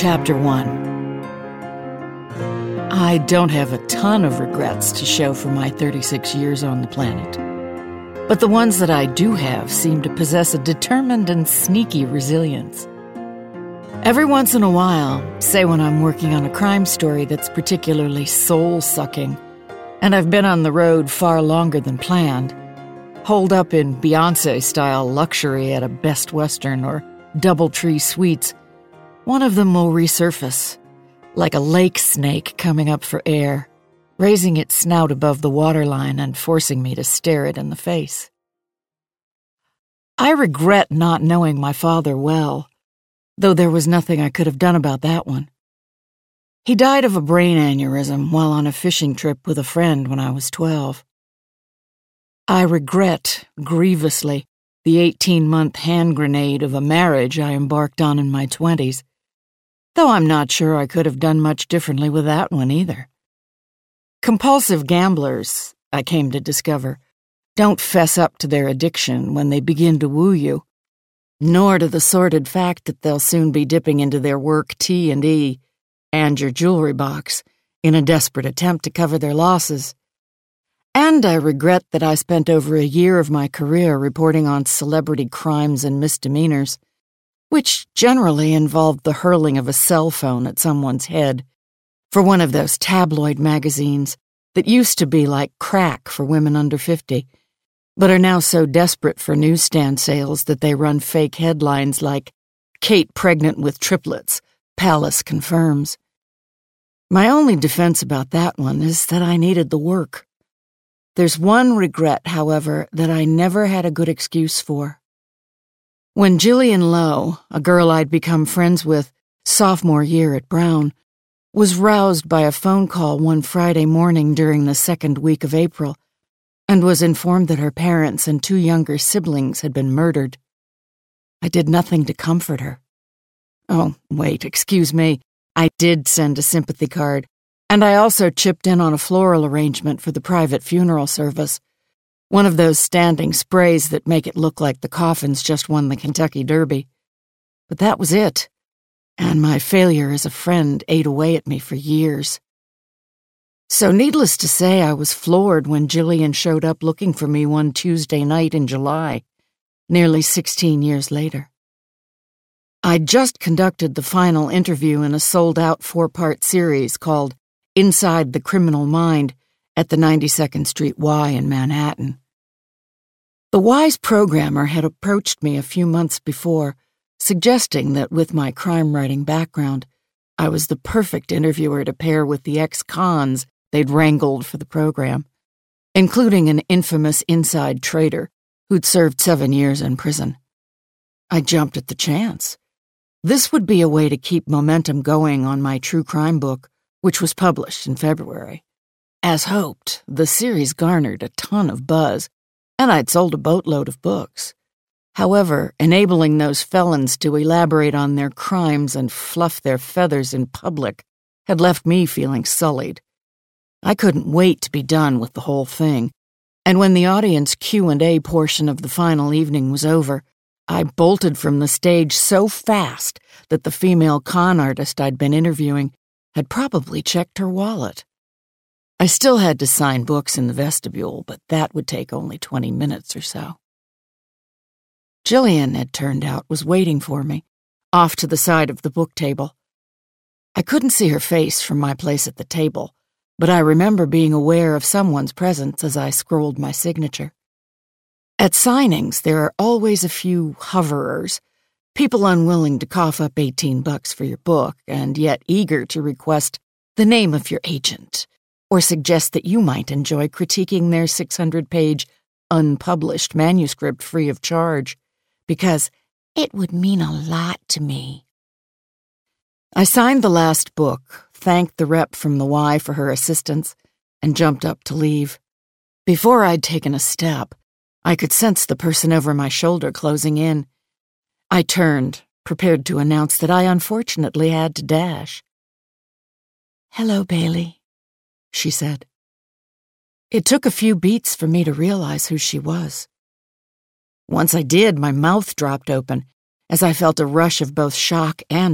Chapter 1. I don't have a ton of regrets to show for my 36 years on the planet. But the ones that I do have seem to possess a determined and sneaky resilience. Every once in a while, say when I'm working on a crime story that's particularly soul-sucking, and I've been on the road far longer than planned, holed up in Beyoncé-style luxury at a Best Western or DoubleTree Suites, one of them will resurface, like a lake snake coming up for air, raising its snout above the waterline and forcing me to stare it in the face. I regret not knowing my father well, though there was nothing I could have done about that one. He died of a brain aneurysm while on a fishing trip with a friend when I was 12. I regret, grievously, the 18-month hand grenade of a marriage I embarked on in my 20s, though I'm not sure I could have done much differently with that one either. Compulsive gamblers, I came to discover, don't fess up to their addiction when they begin to woo you, nor to the sordid fact that they'll soon be dipping into their work T&E and your jewelry box in a desperate attempt to cover their losses. And I regret that I spent over a year of my career reporting on celebrity crimes and misdemeanors, which generally involved the hurling of a cell phone at someone's head, for one of those tabloid magazines that used to be like crack for women under 50, but are now so desperate for newsstand sales that they run fake headlines like, "Kate pregnant with triplets, Palace confirms." My only defense about that one is that I needed the work. There's one regret, however, that I never had a good excuse for. When Jillian Lowe, a girl I'd become friends with sophomore year at Brown, was roused by a phone call one Friday morning during the second week of April and was informed that her parents and 2 younger siblings had been murdered, I did nothing to comfort her. Oh, wait, excuse me. I did send a sympathy card, and I also chipped in on a floral arrangement for the private funeral service, one of those standing sprays that make it look like the coffins just won the Kentucky Derby. But that was it, and my failure as a friend ate away at me for years. So needless to say, I was floored when Jillian showed up looking for me one Tuesday night in July, nearly 16 years later. I'd just conducted the final interview in a sold-out 4-part series called Inside the Criminal Mind at the 92nd Street Y in Manhattan. The Y's programmer had approached me a few months before, suggesting that with my crime-writing background, I was the perfect interviewer to pair with the ex-cons they'd wrangled for the program, including an infamous inside trader who'd served 7 years in prison. I jumped at the chance. This would be a way to keep momentum going on my true crime book, which was published in February. As hoped, the series garnered a ton of buzz, and I'd sold a boatload of books. However, enabling those felons to elaborate on their crimes and fluff their feathers in public had left me feeling sullied. I couldn't wait to be done with the whole thing, and when the audience Q&A portion of the final evening was over, I bolted from the stage so fast that the female con artist I'd been interviewing had probably checked her wallet. I still had to sign books in the vestibule, but that would take only 20 minutes or so. Jillian, it turned out, was waiting for me, off to the side of the book table. I couldn't see her face from my place at the table, but I remember being aware of someone's presence as I scrolled my signature. At signings, there are always a few hoverers, people unwilling to cough up $18 for your book and yet eager to request the name of your agent, or suggest that you might enjoy critiquing their 600-page unpublished manuscript free of charge, because it would mean a lot to me. I signed the last book, thanked the rep from the Y for her assistance, and jumped up to leave. Before I'd taken a step, I could sense the person over my shoulder closing in. I turned, prepared to announce that I unfortunately had to dash. "Hello, Bailey," she said. It took a few beats for me to realize who she was. Once I did, my mouth dropped open as I felt a rush of both shock and